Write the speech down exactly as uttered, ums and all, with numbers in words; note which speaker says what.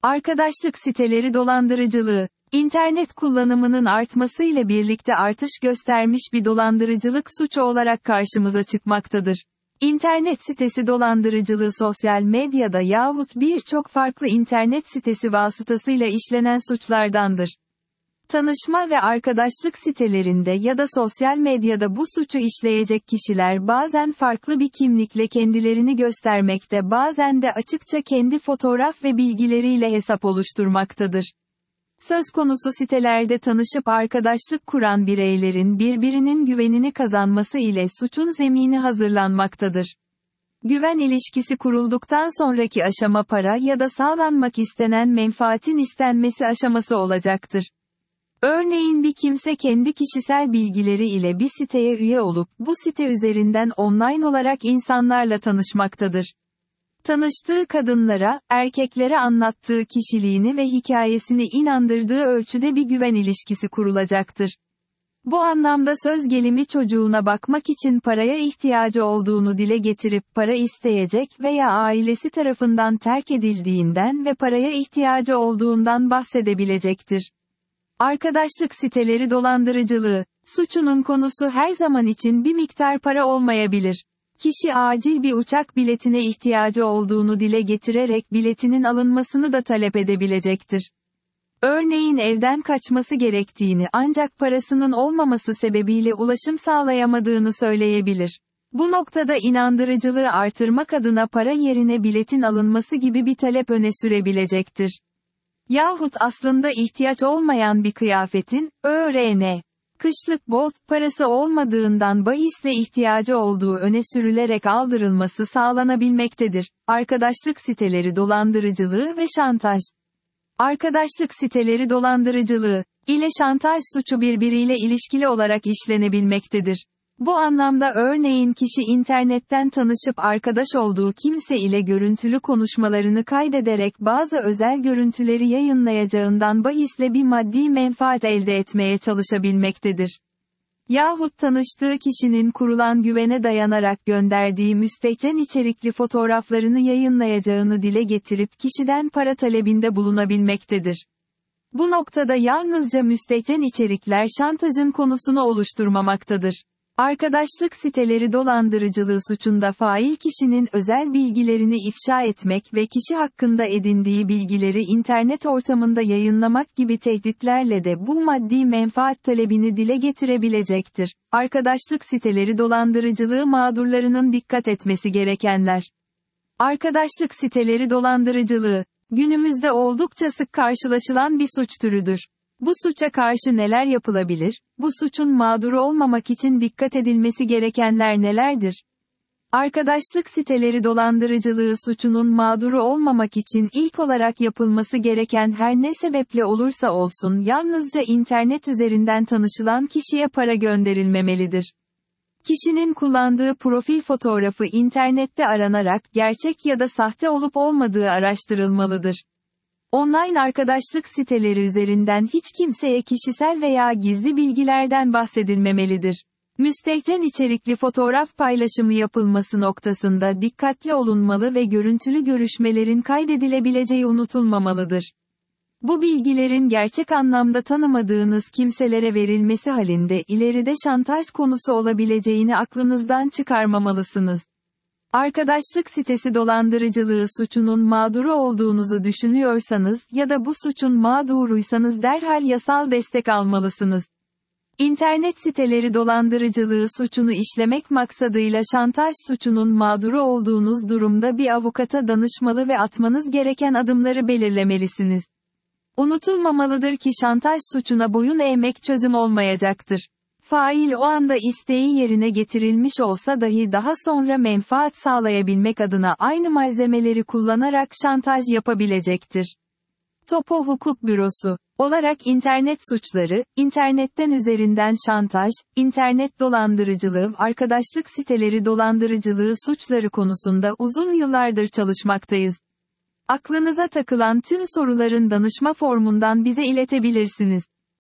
Speaker 1: Arkadaşlık siteleri dolandırıcılığı. İnternet kullanımının artmasıyla birlikte artış göstermiş bir dolandırıcılık suçu olarak karşımıza çıkmaktadır. İnternet sitesi dolandırıcılığı sosyal medyada yahut birçok farklı internet sitesi vasıtasıyla işlenen suçlardandır. Tanışma ve arkadaşlık sitelerinde ya da sosyal medyada bu suçu işleyecek kişiler bazen farklı bir kimlikle kendilerini göstermekte, bazen de açıkça kendi fotoğraf ve bilgileriyle hesap oluşturmaktadır. Söz konusu sitelerde tanışıp arkadaşlık kuran bireylerin birbirinin güvenini kazanması ile suçun zemini hazırlanmaktadır. Güven ilişkisi kurulduktan sonraki aşama para ya da sağlanmak istenen menfaatin istenmesi aşaması olacaktır. Örneğin bir kimse kendi kişisel bilgileri ile bir siteye üye olup bu site üzerinden online olarak insanlarla tanışmaktadır. Tanıştığı kadınlara, erkeklere anlattığı kişiliğini ve hikayesini inandırdığı ölçüde bir güven ilişkisi kurulacaktır. Bu anlamda söz gelimi çocuğuna bakmak için paraya ihtiyacı olduğunu dile getirip para isteyecek veya ailesi tarafından terk edildiğinden ve paraya ihtiyacı olduğundan bahsedebilecektir. Arkadaşlık siteleri dolandırıcılığı, suçunun konusu her zaman için bir miktar para olmayabilir. Kişi acil bir uçak biletine ihtiyacı olduğunu dile getirerek biletinin alınmasını da talep edebilecektir. Örneğin evden kaçması gerektiğini ancak parasının olmaması sebebiyle ulaşım sağlayamadığını söyleyebilir. Bu noktada inandırıcılığı artırmak adına para yerine biletin alınması gibi bir talep öne sürebilecektir. Yahut aslında ihtiyaç olmayan bir kıyafetin, öğrene, kışlık bot, parası olmadığından bahisle ihtiyacı olduğu öne sürülerek aldırılması sağlanabilmektedir. Arkadaşlık siteleri dolandırıcılığı ve şantaj. Arkadaşlık siteleri dolandırıcılığı ile şantaj suçu birbiriyle ilişkili olarak işlenebilmektedir. Bu anlamda örneğin kişi internetten tanışıp arkadaş olduğu kimse ile görüntülü konuşmalarını kaydederek bazı özel görüntüleri yayınlayacağından bahisle bir maddi menfaat elde etmeye çalışabilmektedir. Yahut tanıştığı kişinin kurulan güvene dayanarak gönderdiği müstehcen içerikli fotoğraflarını yayınlayacağını dile getirip kişiden para talebinde bulunabilmektedir. Bu noktada yalnızca müstehcen içerikler şantajın konusunu oluşturmamaktadır. Arkadaşlık siteleri dolandırıcılığı suçunda fail kişinin özel bilgilerini ifşa etmek ve kişi hakkında edindiği bilgileri internet ortamında yayınlamak gibi tehditlerle de bu maddi menfaat talebini dile getirebilecektir. Arkadaşlık siteleri dolandırıcılığı mağdurlarının dikkat etmesi gerekenler. Arkadaşlık siteleri dolandırıcılığı, günümüzde oldukça sık karşılaşılan bir suç türüdür. Bu suça karşı neler yapılabilir? Bu suçun mağduru olmamak için dikkat edilmesi gerekenler nelerdir? Arkadaşlık siteleri dolandırıcılığı suçunun mağduru olmamak için ilk olarak yapılması gereken her ne sebeple olursa olsun yalnızca internet üzerinden tanışılan kişiye para gönderilmemelidir. Kişinin kullandığı profil fotoğrafı internette aranarak gerçek ya da sahte olup olmadığı araştırılmalıdır. Online arkadaşlık siteleri üzerinden hiç kimseye kişisel veya gizli bilgilerden bahsedilmemelidir. Müstehcen içerikli fotoğraf paylaşımı yapılması noktasında dikkatli olunmalı ve görüntülü görüşmelerin kaydedilebileceği unutulmamalıdır. Bu bilgilerin gerçek anlamda tanımadığınız kimselere verilmesi halinde ileride şantaj konusu olabileceğini aklınızdan çıkarmamalısınız. Arkadaşlık sitesi dolandırıcılığı suçunun mağduru olduğunuzu düşünüyorsanız ya da bu suçun mağduruysanız derhal yasal destek almalısınız. İnternet siteleri dolandırıcılığı suçunu işlemek maksadıyla şantaj suçunun mağduru olduğunuz durumda bir avukata danışmalı ve atmanız gereken adımları belirlemelisiniz. Unutulmamalıdır ki şantaj suçuna boyun eğmek çözüm olmayacaktır. Fail o anda isteği yerine getirilmiş olsa dahi daha sonra menfaat sağlayabilmek adına aynı malzemeleri kullanarak şantaj yapabilecektir. Topo Hukuk Bürosu olarak internet suçları, internetten üzerinden şantaj, internet dolandırıcılığı, arkadaşlık siteleri dolandırıcılığı suçları konusunda uzun yıllardır çalışmaktayız. Aklınıza takılan tüm soruların danışma formundan bize iletebilirsiniz.